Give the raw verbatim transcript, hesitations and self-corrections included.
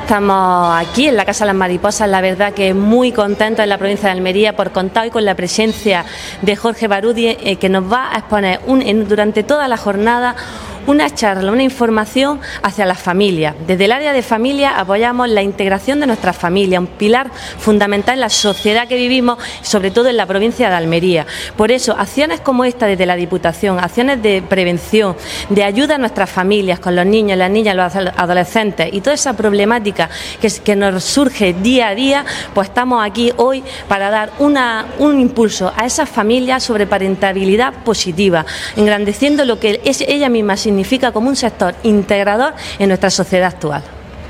Estamos aquí en la Casa de las Mariposas, la verdad que muy contentos en la provincia de Almería por contar hoy con la presencia de Jorge Barudi, eh, que nos va a exponer un, en, durante toda la jornada una charla, una información hacia las familias. Desde el área de familia apoyamos la integración de nuestras familias, un pilar fundamental en la sociedad que vivimos, sobre todo en la provincia de Almería. Por eso, acciones como esta desde la Diputación, acciones de prevención, de ayuda a nuestras familias, con los niños, las niñas, los adolescentes y toda esa problemática que, que nos surge día a día, pues estamos aquí hoy para dar una, un impulso a esas familias sobre parentabilidad positiva, engrandeciendo lo que es ella misma significa como un sector integrador en nuestra sociedad actual.